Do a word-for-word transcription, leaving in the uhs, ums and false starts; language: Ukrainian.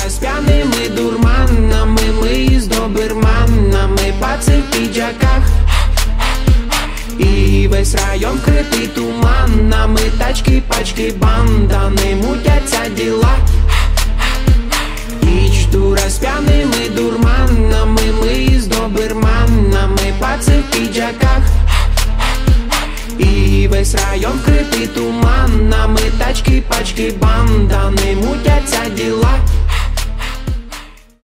Микстура з п'яними дурманами, ми з доберманами, паци в піджаках. І весь район вкритий туманами, тачки, пачки, бандани, мутяться діла. Микстура з п'яними дурманами, ми з доберманами, паци в піджаках. І весь район вкритий туманами, тачки, пачки, бандани, мутяться діла.